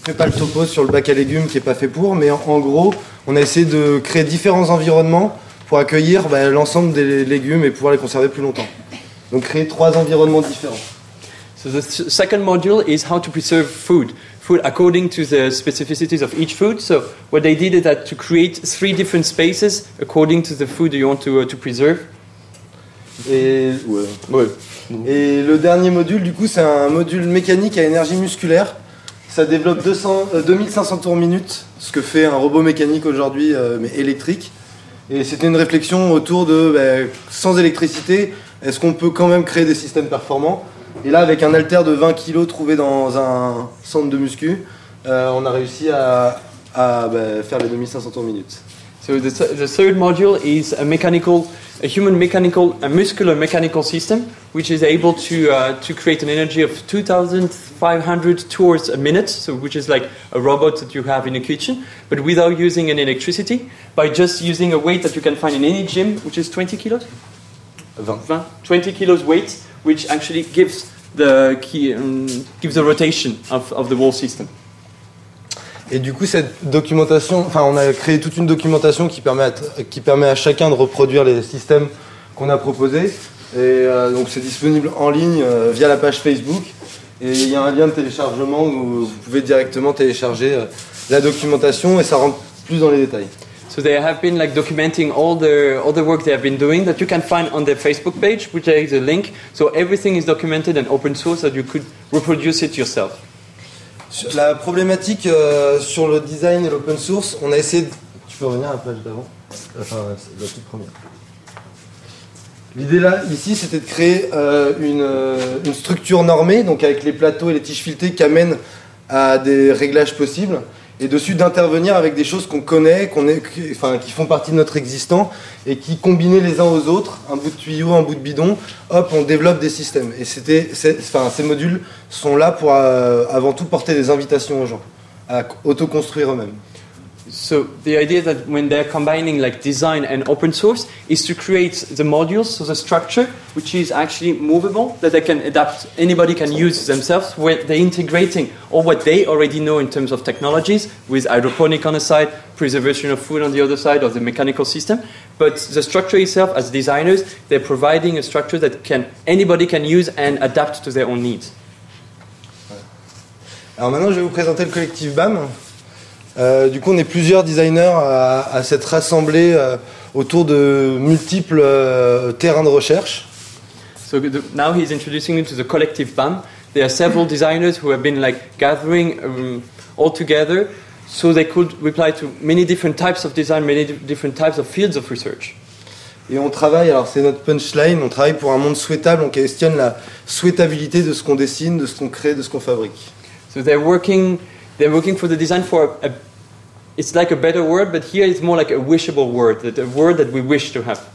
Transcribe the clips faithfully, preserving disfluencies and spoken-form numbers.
ferai pas le topo sur le bac à légumes qui est pas fait pour, mais en, en gros, on a essayé de créer différents environnements pour accueillir bah, l'ensemble des légumes et pouvoir les conserver plus longtemps. Donc créer trois environnements différents. So the th- second module is how to preserve food. Food according to the specificities of each food. So what they did is that to create three different spaces according to the food you want to, uh, to preserve. Et, ouais. Ouais. Et le dernier module, du coup, c'est un module mécanique à énergie musculaire. Ça développe deux cents, euh, deux mille cinq cents tours minute, ce que fait un robot mécanique aujourd'hui, euh, mais électrique. Et c'était une réflexion autour de, bah, sans électricité, est-ce qu'on peut quand même créer des systèmes performants ? Et là, avec un haltère de vingt kilos trouvé dans un centre de muscu, euh, on a réussi à, à bah, faire les deux mille cinq cents tours minute. So the, th- the third module is a mechanical, a human mechanical, a muscular mechanical system, which is able to uh, to create an energy of two thousand five hundred tours a minute. So which is like a robot that you have in a kitchen, but without using any electricity, by just using a weight that you can find in any gym, which is twenty kilos. vingt. twenty kilos weight, which actually gives the key, um, gives the rotation of, of the whole system. Et du coup, cette documentation, enfin, on a créé toute une documentation qui permet à, qui permet à chacun de reproduire les systèmes qu'on a proposés. Et euh, donc, c'est disponible en ligne euh, via la page Facebook. Et il y a un lien de téléchargement où vous pouvez directement télécharger euh, la documentation et ça rentre plus dans les détails. So they have been like documenting all the all the work they have been doing that you can find on their Facebook page, which there is a link. So everything is documented and open source, that you could reproduce it yourself. Sur la problématique euh, sur le design et l'open source, on a essayé de... Tu peux revenir à la page d'avant ? Enfin, c'est la toute première. L'idée là, ici, c'était de créer euh, une, euh, une structure normée, donc avec les plateaux et les tiges filetées qui amènent à des réglages possibles, et dessus d'intervenir avec des choses qu'on connaît, qu'on est, qui, enfin, qui font partie de notre existant, et qui, combinés les uns aux autres, un bout de tuyau, un bout de bidon, hop, on développe des systèmes. Et c'était, c'est, enfin, ces modules sont là pour euh, avant tout porter des invitations aux gens à autoconstruire eux-mêmes. So the idea that when they're combining like design and open source is to create the modules, so the structure, which is actually movable, that they can adapt, anybody can use themselves, where they're integrating all what they already know in terms of technologies, with hydroponic on the side, preservation of food on the other side, or the mechanical system. But the structure itself, as designers, they're providing a structure that can anybody can use and adapt to their own needs. Alors maintenant, je vais vous présenter le collectif B A M. Euh, du coup, on est plusieurs designers à, à s'être rassemblés euh, autour de multiples euh, terrains de recherche. So the, now he's introducing you to the collective B A M. There are several designers who have been like gathering um, all together, so they could reply to many different types of design, many di- different types of fields of research. Et on travaille, alors c'est notre punchline, on travaille pour un monde souhaitable, on questionne la souhaitabilité de ce qu'on dessine, de ce qu'on crée, de ce qu'on fabrique. So they're working, they're working for the design for a, it's like a better word, but here it's more like a wishable word, that a word that we wish to have.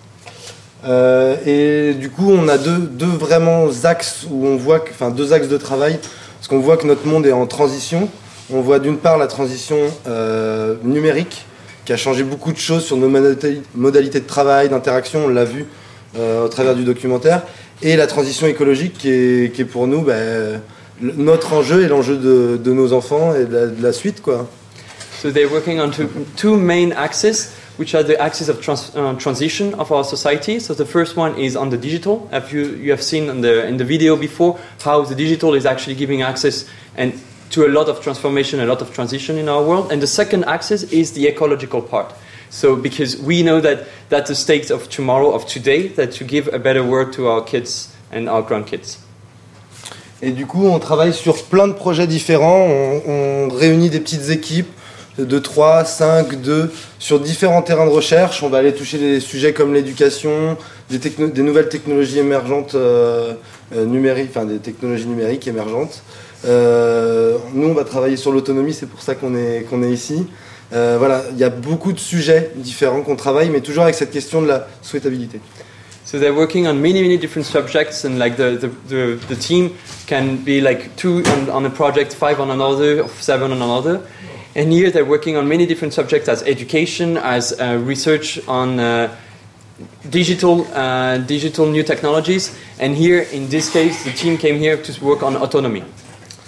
Euh, et du coup, on a deux, deux vraiment axes où on voit, que, enfin deux axes de travail, parce qu'on voit que notre monde est en transition. On voit d'une part la transition euh, numérique, qui a changé beaucoup de choses sur nos modalités de travail, d'interaction, on l'a vu euh, au travers du documentaire, et la transition écologique qui est, qui est pour nous bah, notre enjeu et l'enjeu de, de nos enfants et de la, de la suite, quoi. So they're working on two, two main axes, which are the axes of trans, uh, transition of our society. So the first one is on the digital. Have you, you have seen in the, in the video before how the digital is actually giving access and to a lot of transformation, a lot of transition in our world. And the second axis is the ecological part. So because we know that that's the state of tomorrow, of today, that to give a better world to our kids and our grandkids. Et du coup, on travaille sur plein de projets différents, on, on réunit des petites équipes de trois, cinq, deux, sur différents terrains de recherche. On va aller toucher des sujets comme l'éducation, des, techno- des nouvelles technologies émergentes euh, euh, numériques, enfin des technologies numériques émergentes. Euh, nous, on va travailler sur l'autonomie, c'est pour ça qu'on est, qu'on est ici. Euh, voilà, il y a beaucoup de sujets différents qu'on travaille, mais toujours avec cette question de la souhaitabilité. So they're working on many, many different subjects, and like the, the, the, the team can be like two on, on a project, five on another, seven on another. And here they're working on many different subjects as education, as uh, research on uh, digital, uh, digital new technologies. And here, in this case, the team came here to work on autonomy.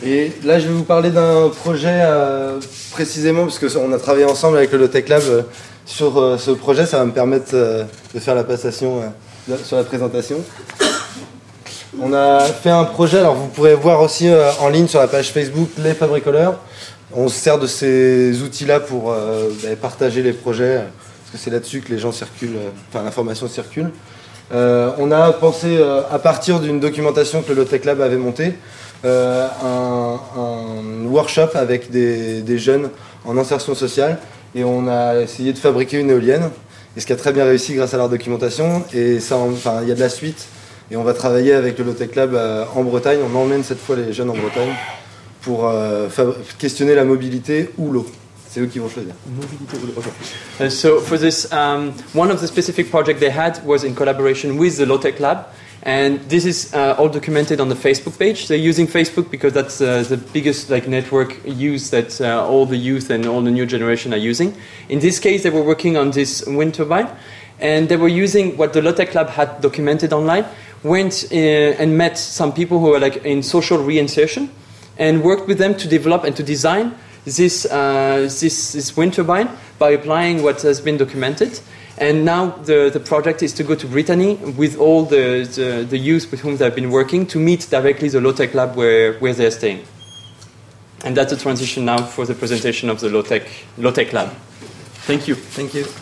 Et là, je vais vous parler d'un projet euh, précisément, parce qu'on a travaillé ensemble avec le Low-Tech Lab euh, sur euh, ce projet. Ça va me permettre euh, de faire la passation euh, sur la présentation. On a fait un projet, alors vous pourrez voir aussi euh, en ligne sur la page Facebook Les Fabricoleurs. On se sert de ces outils-là pour euh, bah, partager les projets, parce que c'est là-dessus que les gens circulent, euh, enfin l'information circule. Euh, on a pensé, euh, à partir d'une documentation que le Low-Tech Lab avait montée, Euh, un, un workshop avec des, des jeunes en insertion sociale, et on a essayé de fabriquer une éolienne, et ce qui a très bien réussi grâce à leur documentation. Et ça, enfin, il y a de la suite, et on va travailler avec le Low-Tech Lab euh, en Bretagne. On emmène cette fois les jeunes en Bretagne pour euh, questionner la mobilité ou l'eau. C'est eux qui vont choisir. Mobilité ou l'eau. Okay. Uh, so for this, um, one of the specific projects they had was in collaboration with the Low-Tech Lab. And this is uh, all documented on the Facebook page. They're using Facebook because that's uh, the biggest like network use that uh, all the youth and all the new generation are using. In this case, they were working on this wind turbine, and they were using what the Low-Tech Lab had documented online. Went uh, and met some people who were like in social reinsertion, and worked with them to develop and to design this uh, this, this wind turbine by applying what has been documented. And now the, the project is to go to Brittany with all the, the, the youth with whom they've been working to meet directly the Low-Tech Lab where, where they're staying. And that's a transition now for the presentation of the Low-Tech, Low-Tech Lab. Thank you. Thank you.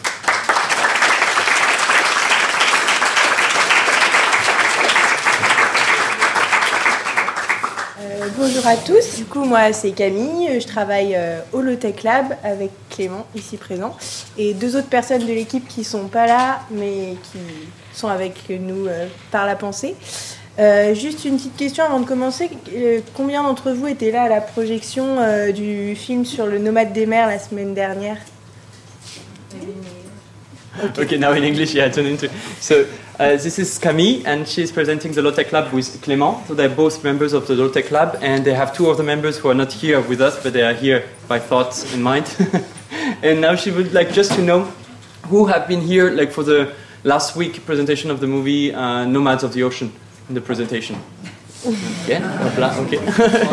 Bonjour à tous, du coup moi c'est Camille, je travaille euh, au Low-Tech Lab avec Clément ici présent et deux autres personnes de l'équipe qui sont pas là mais qui sont avec nous euh, par la pensée. Euh, juste une petite question avant de commencer, euh, combien d'entre vous étaient là à la projection euh, du film sur le nomade des mers la semaine dernière? Okay. Okay, now in English, yeah, turn into. So uh, this is Camille, and she's presenting the Low-Tech Lab with Clément. So they're both members of the Low-Tech Lab, and they have two of the members who are not here with us, but they are here by thoughts in mind. And now she would like just to know who have been here, like for the last week presentation of the movie uh, Nomads of the Ocean, in the presentation. Okay, voilà, ok.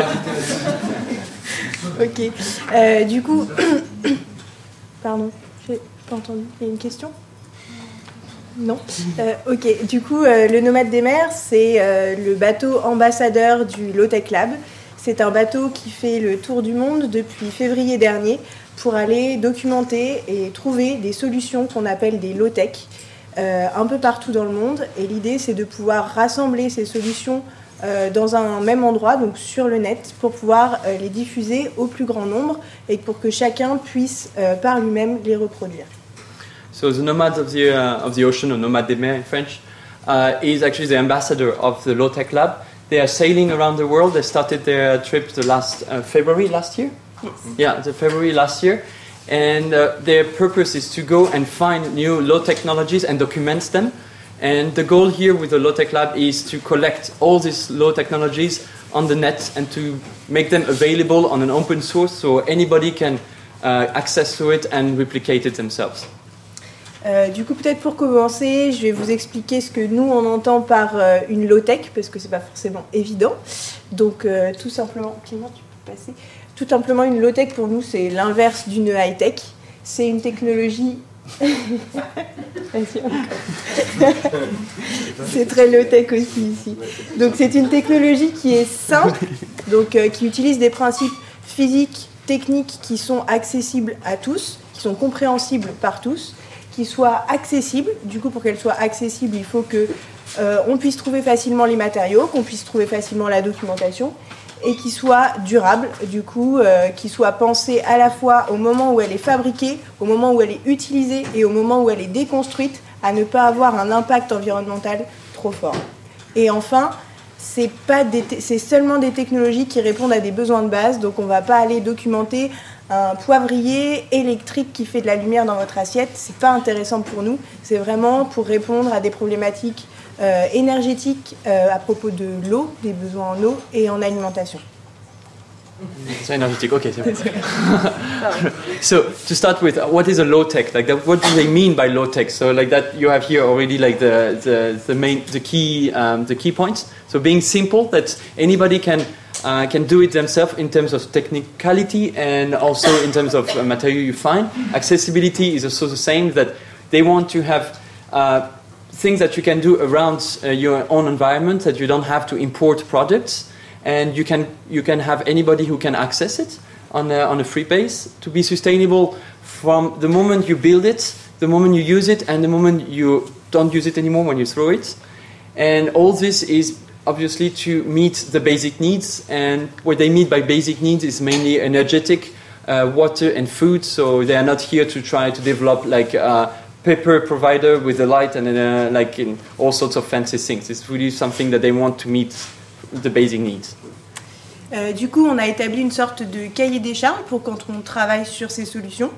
Ok. Euh, du coup, pardon. Pas entendu. Il y a une question? Non. Euh, ok. Du coup, euh, le Nomade des mers, c'est euh, le bateau ambassadeur du Low-Tech Lab. C'est un bateau qui fait le tour du monde depuis février dernier pour aller documenter et trouver des solutions qu'on appelle des low-tech euh, un peu partout dans le monde. Et l'idée, c'est de pouvoir rassembler ces solutions euh, dans un même endroit, donc sur le net, pour pouvoir euh, les diffuser au plus grand nombre et pour que chacun puisse euh, par lui-même les reproduire. So the Nomads of the, uh, of the Ocean, or Nomades des mers in French, uh, is actually the ambassador of the Low-Tech Lab. They are sailing around the world. They started their trip the last uh, February last year. Yes. Yeah, the February last year. And uh, their purpose is to go and find new low technologies and document them. And the goal here with the Low-Tech Lab is to collect all these low technologies on the net and to make them available on an open source so anybody can uh, access to it and replicate it themselves. Euh, du coup, peut-être pour commencer, je vais vous expliquer ce que nous on entend par euh, une low-tech, parce que c'est pas forcément évident. Donc, euh, tout simplement, Clément, tu peux passer. Tout simplement, une low-tech pour nous, c'est l'inverse d'une high-tech. C'est une technologie. C'est très low-tech aussi ici. Donc, c'est une technologie qui est simple, donc euh, qui utilise des principes physiques, techniques qui sont accessibles à tous, qui sont compréhensibles par tous, qui soit accessible. Du coup, pour qu'elle soit accessible, il faut que euh, on puisse trouver facilement les matériaux, qu'on puisse trouver facilement la documentation, et qui soit durable. Du coup, euh, qui soit pensée à la fois au moment où elle est fabriquée, au moment où elle est utilisée et au moment où elle est déconstruite, à ne pas avoir un impact environnemental trop fort. Et enfin, c'est pas des te- c'est seulement des technologies qui répondent à des besoins de base. Donc, on ne va pas aller documenter un poivrier électrique qui fait de la lumière dans votre assiette, c'est pas intéressant pour nous. C'est vraiment pour répondre à des problématiques euh, énergétiques euh, à propos de l'eau, des besoins en eau et en alimentation. It's energetic. Okay. So to start with, what is a low tech? Like, that, what do they mean by low tech? So, like that, you have here already like the the, the main the key um, the key points. So being simple, that anybody can uh, can do it themselves in terms of technicality and also in terms of uh, material you find. Accessibility is also the same. That they want to have uh, things that you can do around uh, your own environment, that you don't have to import products. And you can you can have anybody who can access it on a, on a free base. To be sustainable from the moment you build it, the moment you use it, and the moment you don't use it anymore when you throw it. And all this is obviously to meet the basic needs. And what they mean by basic needs is mainly energetic, uh, water, and food. So they are not here to try to develop like a paper provider with a light and uh, like in all sorts of fancy things. It's really something that they want to meet the basic needs. Euh, du coup, on a établi une sorte de cahier des charges pour quand on travaille sur ces solutions.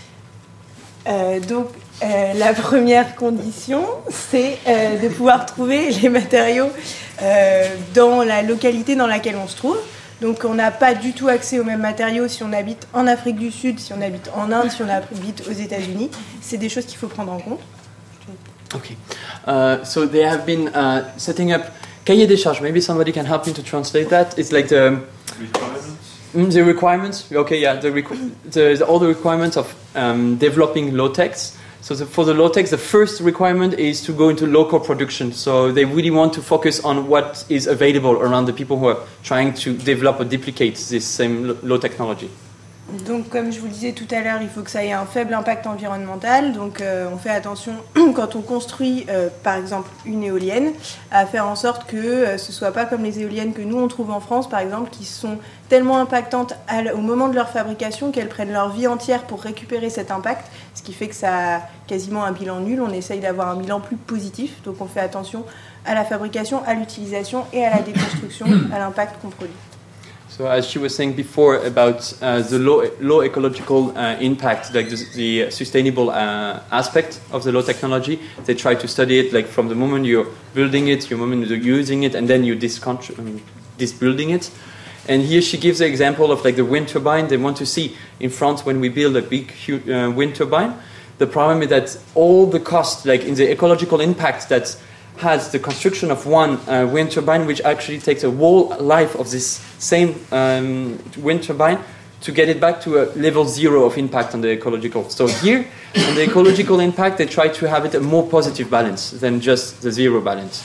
Euh, donc, euh, la première condition, c'est euh, de pouvoir trouver les matériaux euh, dans la localité dans laquelle on se trouve. Donc, on n'a pas du tout accès aux mêmes matériaux si on habite en Afrique du Sud, si on habite en Inde, si on habite aux États-Unis. C'est des choses qu'il faut prendre en compte. Okay. Uh, so they have been uh, setting up cahier des charges. Maybe somebody can help me to translate that. It's like the requirements. Mm, the requirements. Okay, yeah, the, requ- the, the all the requirements of um, developing low techs. So the, for the low techs, the first requirement is to go into local production. So they really want to focus on what is available around the people who are trying to develop or duplicate this same low technology. Donc, comme je vous le disais tout à l'heure, il faut que ça ait un faible impact environnemental. Donc, euh, on fait attention quand on construit, euh, par exemple, une éolienne, à faire en sorte que euh, ce ne soit pas comme les éoliennes que nous on trouve en France, par exemple, qui sont tellement impactantes à l- au moment de leur fabrication qu'elles prennent leur vie entière pour récupérer cet impact, ce qui fait que ça a quasiment un bilan nul. On essaye d'avoir un bilan plus positif. Donc, on fait attention à la fabrication, à l'utilisation et à la déconstruction, à l'impact qu'on produit. So as she was saying before about uh, the low, low ecological uh, impact, like the, the sustainable uh, aspect of the low technology, they try to study it like from the moment you're building it, the moment you're using it, and then you're discontr- um, disbuilding it. And here she gives the example of like the wind turbine. They want to see in France when we build a big huge, uh, wind turbine, the problem is that all the cost, like in the ecological impact that has the construction of one uh, wind turbine, which actually takes a whole life of this same um, wind turbine to get it back to a level zero of impact on the ecological. So here, on the ecological impact, they try to have it a more positive balance than just the zero balance.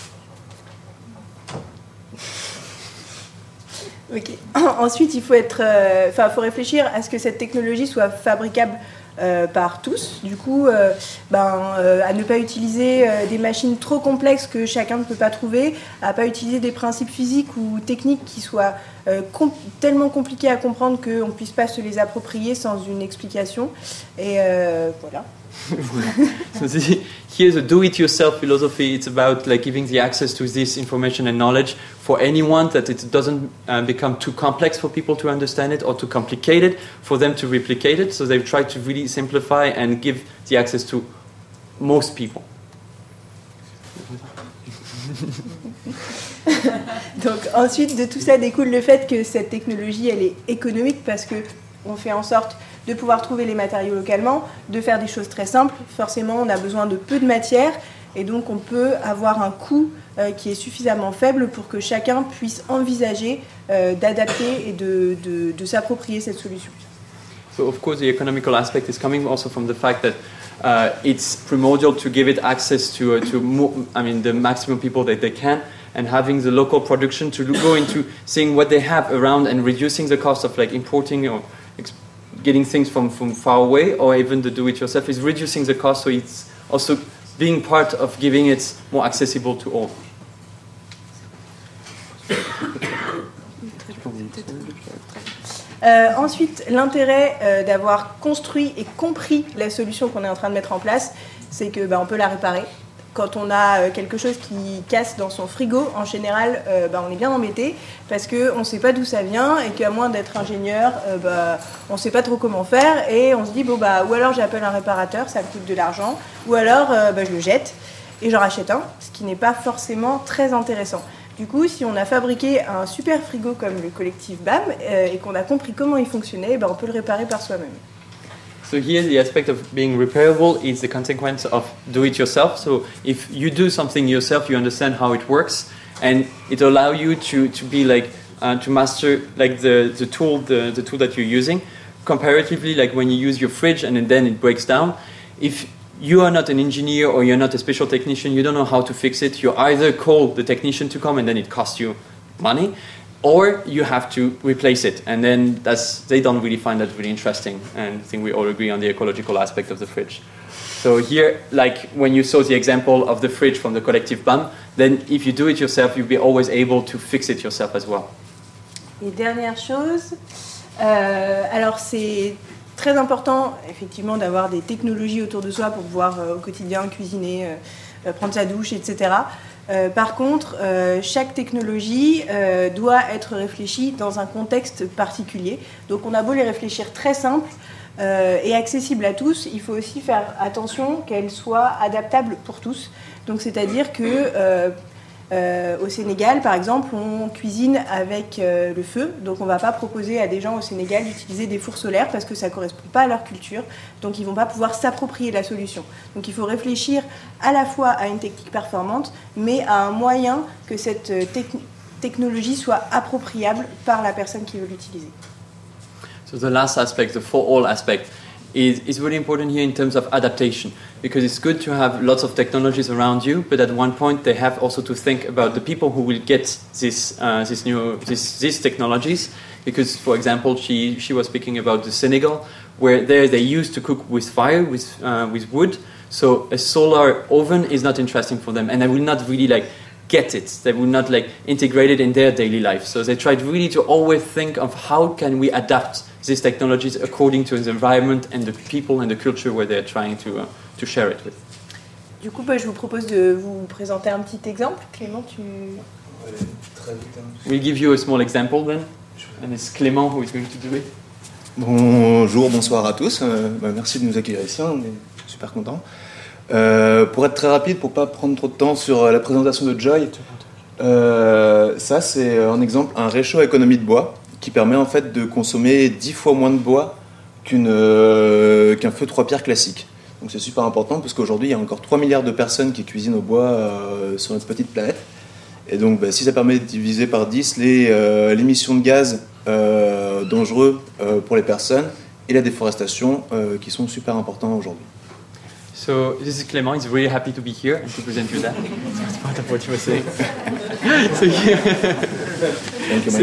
Ok. Ensuite, il faut être, enfin, euh, faut réfléchir à ce que cette technologie soit fabricable Euh, par tous, du coup euh, ben, euh, à ne pas utiliser euh, des machines trop complexes que chacun ne peut pas trouver, à pas utiliser des principes physiques ou techniques qui soient euh, com- tellement compliqués à comprendre qu'on ne puisse pas se les approprier sans une explication, et euh, voilà. So the, here's a do-it-yourself philosophy. It's about like giving the access to this information and knowledge for anyone, that it doesn't uh, become too complex for people to understand it or too complicated for them to replicate it. So they've tried to really simplify and give the access to most people. Donc ensuite de tout ça découle le fait que cette technologie elle est économique parce que on fait en sorte de pouvoir trouver les matériaux localement, de faire des choses très simples. Forcément, on a besoin de peu de matière et donc on peut avoir un coût euh, qui est suffisamment faible pour que chacun puisse envisager euh, d'adapter et de, de, de s'approprier cette solution. So of course the economical aspect is coming also from the fact that uh, it's primordial to give it access to uh, to more, I mean the maximum people that they can, and having the local production to go into seeing what they have around and reducing the cost of like importing or ex- getting things from, from far away, or even the do-it-yourself is reducing the cost, so it's also being part of giving it more accessible to all. Euh, ensuite, l'intérêt euh, d'avoir construit et compris la solution qu'on est en train de mettre en place, c'est que bah, on peut la réparer. Quand on a euh, quelque chose qui casse dans son frigo, en général, euh, bah, on est bien embêté parce qu'on ne sait pas d'où ça vient et qu'à moins d'être ingénieur, euh, bah, on ne sait pas trop comment faire et on se dit bon bah ou alors j'appelle un réparateur, ça me coûte de l'argent, ou alors euh, bah, je le jette et j'en rachète un, ce qui n'est pas forcément très intéressant. Du coup, si on a fabriqué un super frigo comme le collectif B A M euh, et qu'on a compris comment il fonctionnait, ben on peut le réparer par soi-même. So here the aspect of being repairable is the consequence of do it yourself. So if you do something yourself, you understand how it works, and it allows you to, to be like uh, to master like the, the tool the, the tool that you're using. Comparatively, like when you use your fridge and then it breaks down, if you are not an engineer or you're not a special technician, you don't know how to fix it, you either call the technician to come and then it costs you money, or you have to replace it, and then that's they don't really find that really interesting, and I think we all agree on the ecological aspect of the fridge. So here, like when you saw the example of the fridge from the collective B A M, then if you do it yourself, you'll be always able to fix it yourself as well. Et dernière chose, euh, alors c'est très important effectivement d'avoir des technologies autour de soi pour pouvoir euh, au quotidien cuisiner, euh, prendre sa douche, et cetera. Euh, par contre, euh, chaque technologie euh, doit être réfléchie dans un contexte particulier. Donc on a beau les réfléchir très simples euh, et accessibles à tous, il faut aussi faire attention qu'elles soient adaptables pour tous. Donc c'est-à-dire que euh, euh, au Sénégal, par exemple, on cuisine avec euh, le feu. Donc on ne va pas proposer à des gens au Sénégal d'utiliser des fours solaires parce que ça ne correspond pas à leur culture. Donc ils ne vont pas pouvoir s'approprier la solution. Donc il faut réfléchir à la fois à une technique performante, mais à un moyen que cette tec- technologie soit appropriable par la personne qui veut l'utiliser. So the last aspect, the for all aspect, is, is really important here in terms of adaptation, because it's good to have lots of technologies around you, but at one point they have also to think about the people who will get this, uh, this new, this, these technologies, because for example, she, she was speaking about the Senegal, where there they used to cook with fire, with, uh, with wood, so a solar oven is not interesting for them, and they will not really like get it. They will not like integrate it in their daily life. So they tried really to always think of how can we adapt these technologies according to the environment and the people and the culture where they're trying to uh, to share it with. Du coup, bah, je vous propose de vous présenter un petit exemple. Clément, tu... We'll give you a small example then, and it's Clément who is going to do it. Bonjour, bonsoir à tous. Euh, bah, merci de nous accueillir ici, on est super contents. Euh, pour être très rapide, pour ne pas prendre trop de temps sur la présentation de Joy, euh, ça c'est un exemple, un réchaud à économie de bois qui permet en fait de consommer dix fois moins de bois qu'une, euh, qu'un feu trois pierres classique. Donc c'est super important parce qu'aujourd'hui il y a encore trois milliards de personnes qui cuisinent au bois euh, sur notre petite planète. Et donc bah, si ça permet de diviser par dix les, euh, l'émission de gaz euh, dangereux euh, pour les personnes et la déforestation euh, qui sont super importants aujourd'hui. So this is Clément. He's really happy to be here and to present you that. That's part of what you were saying. so here, Thank you, so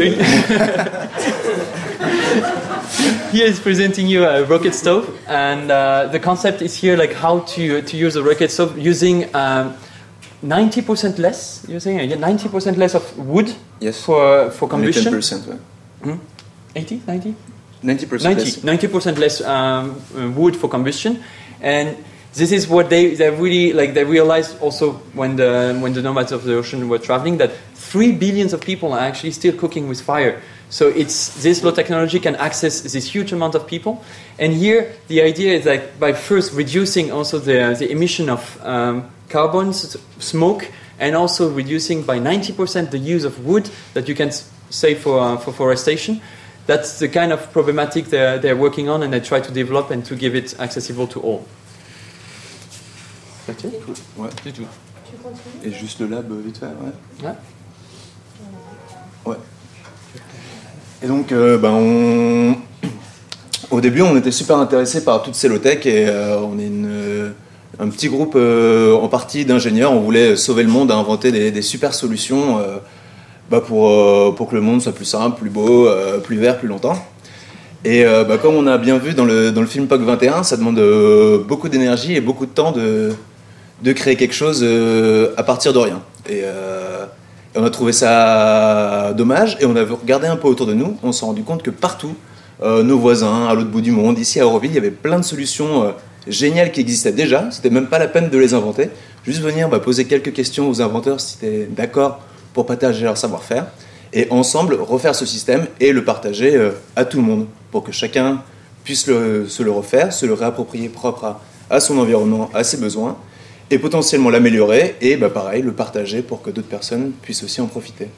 here is presenting you a rocket stove, and uh, the concept is here like how to to use a rocket stove using um, ninety percent less. You're saying yeah, ninety percent less of wood Yes. for for combustion. ten percent, ouais. Hmm? eighty, ninety? ninety percent ninety, less. ninety percent less um, uh, wood for combustion, and this is what they they really like. They realized also when the when the nomads of the ocean were traveling that three billions of people are actually still cooking with fire. So it's this low technology can access this huge amount of people. And here the idea is that by first reducing also the the emission of um, carbon, smoke, and also reducing by ninety percent the use of wood that you can save for uh, for forestation. That's the kind of problematic they're, they're working on, and they try to develop and to give it accessible to all. That's it? Ouais. C'est tout. Et juste le lab vite fait, ouais. Ouais. Ouais. Et donc, euh, ben, on... au début, on était super intéressés par toute ces low-tech et euh, on est une, euh, un petit groupe euh, en partie d'ingénieurs. On voulait sauver le monde, inventer des, des super solutions euh, bah, pour, euh, pour que le monde soit plus simple, plus beau, euh, plus vert, plus longtemps. Et euh, bah, comme on a bien vu dans le, dans le film P O C vingt et un, ça demande euh, beaucoup d'énergie et beaucoup de temps de, de créer quelque chose euh, à partir de rien. Et, euh, et on a trouvé ça dommage et on a regardé un peu autour de nous. On s'est rendu compte que partout, euh, nos voisins, à l'autre bout du monde, ici à Auroville, il y avait plein de solutions euh, géniales qui existaient déjà. C'était même pas la peine de les inventer. Juste venir bah, poser quelques questions aux inventeurs si c'était d'accord pour partager leur savoir-faire. Et ensemble, refaire ce système et le partager euh, à tout le monde pour que chacun puisse le, se le refaire, se le réapproprier propre à, à son environnement, à ses besoins et potentiellement l'améliorer et bah, pareil, le partager pour que d'autres personnes puissent aussi en profiter.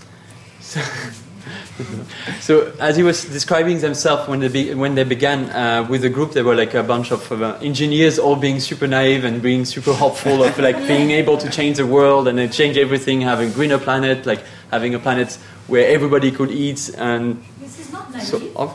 So, as he was describing themselves when they be, when they began uh, with the group, they were like a bunch of uh, engineers, all being super naive and being super hopeful of like being able to change the world and then change everything, having a greener planet, like having a planet where everybody could eat. And this is not naive. so, oh,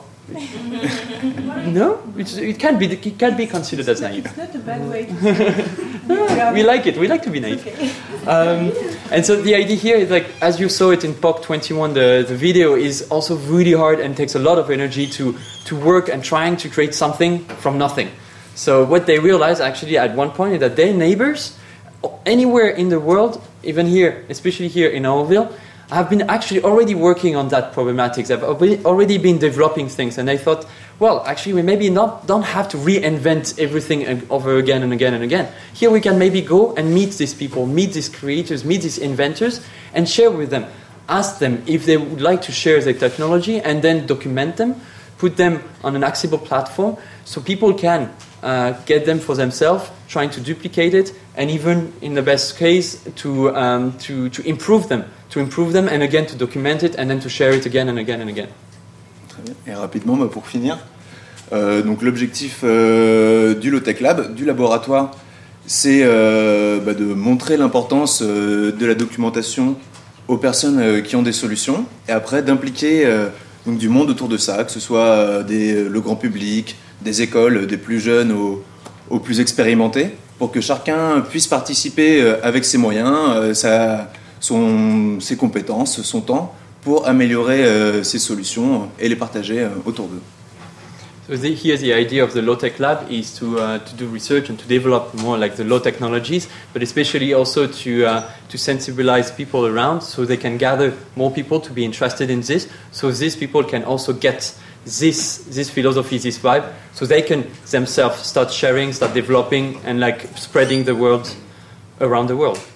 no, it's, it can be it can be considered as naive. It's not a bad way to say. We like it. We like to be naive. Okay. Um, and so the idea here is like, as you saw it in P O C twenty-one, the, the video is also really hard and takes a lot of energy to, to work and trying to create something from nothing. So what they realized actually at one point is that their neighbors, anywhere in the world, even here, especially here in Oroville, have been actually already working on that problematic. They've already been developing things, and they thought, well, actually, we maybe not don't have to reinvent everything over again and again and again. Here we can maybe go and meet these people, meet these creators, meet these inventors, and share with them. Ask them if they would like to share their technology, and then document them, put them on an accessible platform, so people can uh, get them for themselves, trying to duplicate it, and even in the best case, to um, to to improve them. to improve them, and again to document it, and then to share it again and again and again. Très bien. Et rapidement, bah, pour finir, euh, donc l'objectif euh, du Low-Tech Lab, du laboratoire, c'est euh, bah, de montrer l'importance euh, de la documentation aux personnes euh, qui ont des solutions, et après d'impliquer euh, donc du monde autour de ça, que ce soit euh, des, le grand public, des écoles, des plus jeunes aux, aux plus expérimentés, pour que chacun puisse participer euh, avec ses moyens, euh, sa Son, ses compétences, son temps, pour améliorer euh, ses solutions et les partager euh, autour d'eux. So the, here the idea of the Low-Tech Lab is to uh, to do research and to develop more like the low technologies, but especially also to uh, to sensibilize people around, so they can gather more people to be interested in this, so these people can also get this this philosophy, this vibe, so they can themselves start sharing, start developing, and like spreading the word around the world.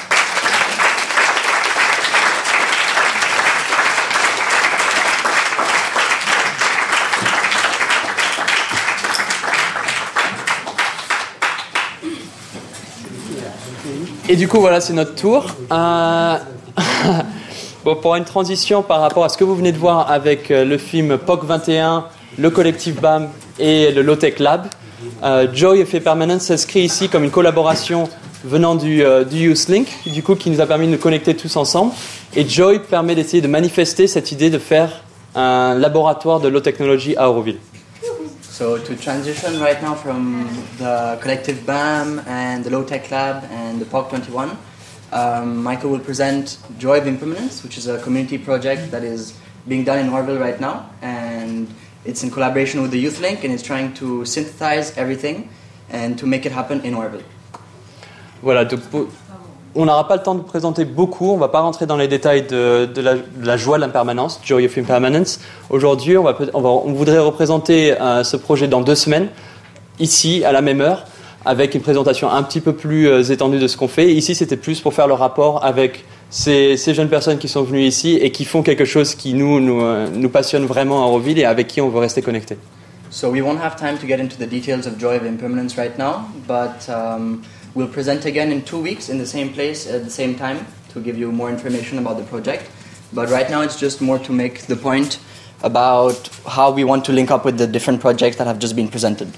Et du coup, voilà, c'est notre tour. Euh... bon, pour une transition par rapport à ce que vous venez de voir avec le film P O C vingt et un, le collectif B A M et le Low-Tech Lab, euh, Joy F A Permanence s'inscrit ici comme une collaboration venant du, euh, du Youth Link, du coup, qui nous a permis de nous connecter tous ensemble. Et Joy permet d'essayer de manifester cette idée de faire un laboratoire de low technology à Auroville. So to transition right now from the collective B A M and the Low-Tech Lab and the P O C twenty-one, um, Michael will present Joy of Impermanence, which is a community project that is being done in Orville right now, and it's in collaboration with the Youth Link, and it's trying to synthesize everything and to make it happen in Orville. Voilà, donc on n'aura pas le temps de présenter beaucoup, on ne va pas rentrer dans les détails de, de, la, de la joie de l'impermanence, Joy of Impermanence. Aujourd'hui, on, va, on, va, on voudrait représenter euh, ce projet dans deux semaines, ici, à la même heure, avec une présentation un petit peu plus euh, étendue de ce qu'on fait. Ici, c'était plus pour faire le rapport avec ces, ces jeunes personnes qui sont venues ici et qui font quelque chose qui nous, nous, euh, nous passionne vraiment à Auroville et avec qui on veut rester connecté. So we won't have time to get into the details of Joy of Impermanence right now, but um, we'll present again in two weeks in the same place at the same time to give you more information about the project. But right now it's just more to make the point about how we want to link up with the different projects that have just been presented.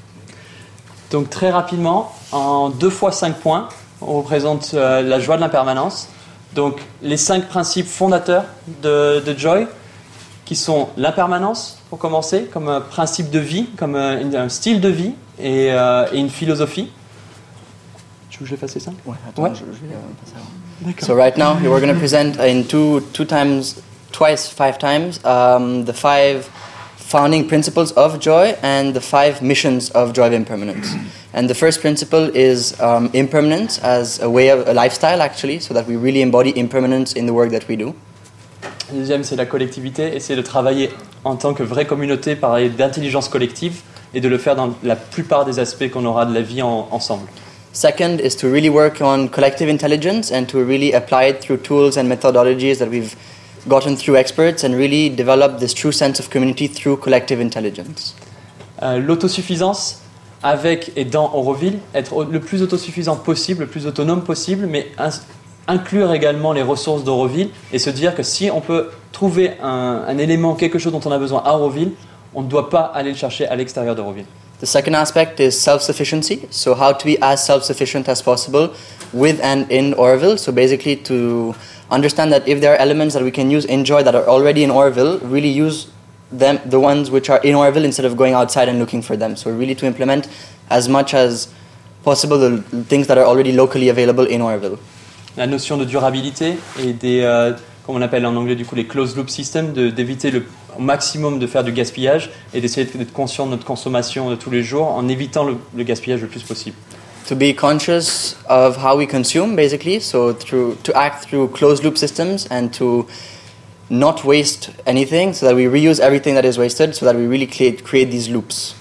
Donc très rapidement, en deux fois cinq points, on représente euh, la joie de l'impermanence. Donc les cinq principes fondateurs de, de Joy, qui sont l'impermanence, pour commencer, comme un principe de vie, comme un, un style de vie et, euh, et une philosophie. Tu veux que je fasse ça? Ouais, attends, ouais. Je, je vais euh, passer avant. D'accord. So right now we're going to present in two, two times, twice, five times, um, the five founding principles of Joy and the five missions of Joy of Impermanence. And the first principle is um, impermanence as a way of a lifestyle, actually, so that we really embody impermanence in the work that we do. Le deuxième, c'est la collectivité, et c'est de travailler en tant que vraie communauté, parler d'intelligence collective, et de le faire dans la plupart des aspects qu'on aura de la vie en, ensemble. Second is to really work on collective intelligence and to really apply it through tools and methodologies that we've gotten through experts and really develop this true sense of community through collective intelligence. Euh, l'autosuffisance, avec et dans Auroville, être le plus autosuffisant possible, le plus autonome possible, mais ins- inclure également les ressources d'Auroville et se dire que si on peut trouver un, un élément, quelque chose dont on a besoin à Auroville, on ne doit pas aller le chercher à l'extérieur d'Auroville. The second aspect is self-sufficiency. So how to be as self-sufficient as possible with and in Oroville. So basically to understand that if there are elements that we can use in Joy that are already in Oroville, really use them, the ones which are in Oroville instead of going outside and looking for them. So really to implement as much as possible the things that are already locally available in Oroville. La notion de durabilité et des, euh, comme on appelle en anglais du coup les closed loop systems, de, d'éviter le au maximum de faire du gaspillage et d'essayer d'être conscient de notre consommation de tous les jours en évitant le, le gaspillage le plus possible. To be conscious of how we consume, basically, so through, to act through closed loop systems and to not waste anything, so that we reuse everything that is wasted, so that we really create, create these loops.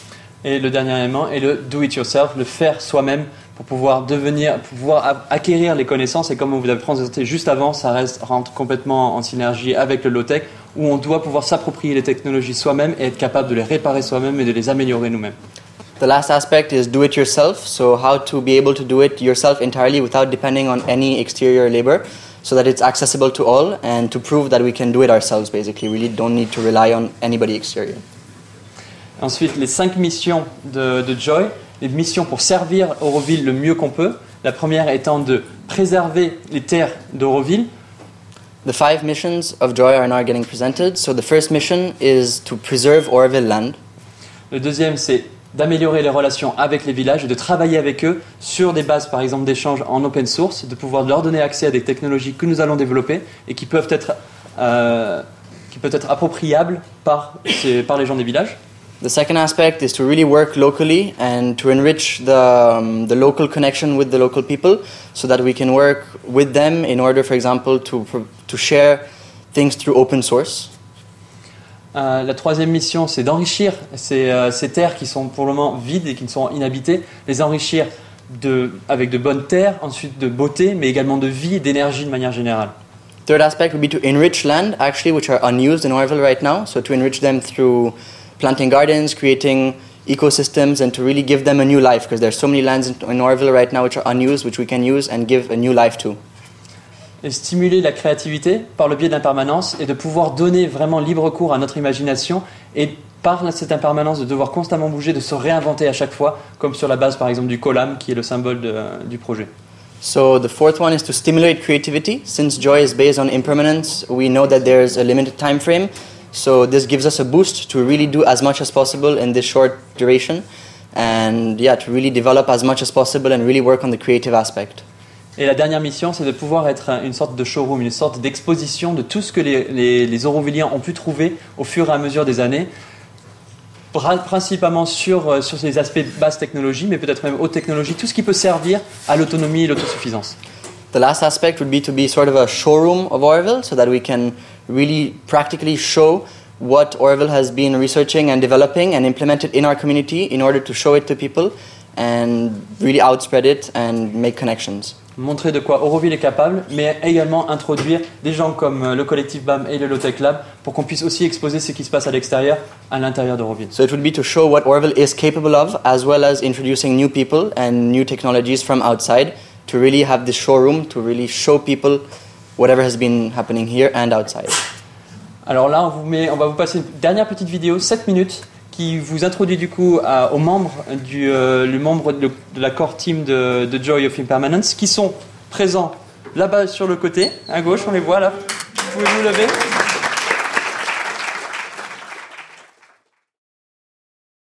Et le dernier élément est le do it yourself, le faire soi-même pour pouvoir devenir, pouvoir acquérir les connaissances. Et comme on vous l'avez présenté juste avant, ça reste, rentre complètement en synergie avec le low-tech, où on doit pouvoir s'approprier les technologies soi-même et être capable de les réparer soi-même et de les améliorer nous-mêmes. The last aspect is do it yourself, so how to be able to do it yourself entirely without depending on any exterior labor, so that it's accessible to all and to prove that we can do it ourselves, basically. We really don't need to rely on anybody exterior. Ensuite, les cinq missions de, de Joy, les missions pour servir Auroville le mieux qu'on peut. La première étant de préserver les terres d'Auroville. The five missions of Joy are now getting presented. So the first mission is to preserve Oroville land. Le deuxième, c'est d'améliorer les relations avec les villages et de travailler avec eux sur des bases, par exemple, d'échanges en open source, de pouvoir leur donner accès à des technologies que nous allons développer et qui peuvent être, euh, qui peuvent être appropriables par, ces, par les gens des villages. The second aspect is to really work locally and to enrich the, um, the local connection with the local people so that we can work with them in order, for example, to, to share things through open source. Euh, la troisième mission, c'est d'enrichir ces, euh, ces terres qui sont pour le moment vides et qui ne sont inhabitées, les enrichir de, avec de bonnes terres, ensuite de beauté, mais également de vie et d'énergie de manière générale. Third aspect would be to enrich land, actually, which are unused in Oroville right now, so to enrich them through planting gardens, creating ecosystems, and to really give them a new life, because there's so many lands in, in Oroville right now which are unused, which we can use and give a new life to. Et stimuler la créativité par le biais de l'impermanence et de pouvoir donner vraiment libre cours à notre imagination et par cette impermanence de devoir constamment bouger, de se réinventer à chaque fois, comme sur la base par exemple du Kolam qui est le symbole de, du projet. So the fourth one is to stimulate creativity. Since Joy is based on impermanence, we know that there's a limited time frame. So this gives us a boost to really do as much as possible in this short duration, and yeah, to really develop as much as possible and really work on the creative aspect. Et la dernière mission, c'est de pouvoir être une sorte de showroom, une sorte d'exposition de tout ce que les, les, les Aurovilliens ont pu trouver au fur et à mesure des années, principalement sur, sur les aspects basse technologie, mais peut-être même haute technologie, tout ce qui peut servir à l'autonomie et l'autosuffisance. The last aspect would be to be sort of a showroom of Oroville, so that we can really practically show what Oroville has been researching and developing and implement it in our community in order to show it to people and really outspread it and make connections. Montrer de quoi Auroville est capable, mais également introduire des gens comme le collectif B A M et le Low-Tech Lab pour qu'on puisse aussi exposer ce qui se passe à l'extérieur, à l'intérieur d'Auroville. So it would be to show what Oroville is capable of, as well as introducing new people and new technologies from outside, to really have this showroom, to really show people whatever has been happening here and outside. Alors là, on, vous met, on va vous passer une dernière petite vidéo, sept minutes, qui vous introduit du coup à, aux membres du euh, le membre de, de la core team de, de Joy of Impermanence qui sont présents là-bas sur le côté, à gauche, on les voit là. Vous pouvez vous lever.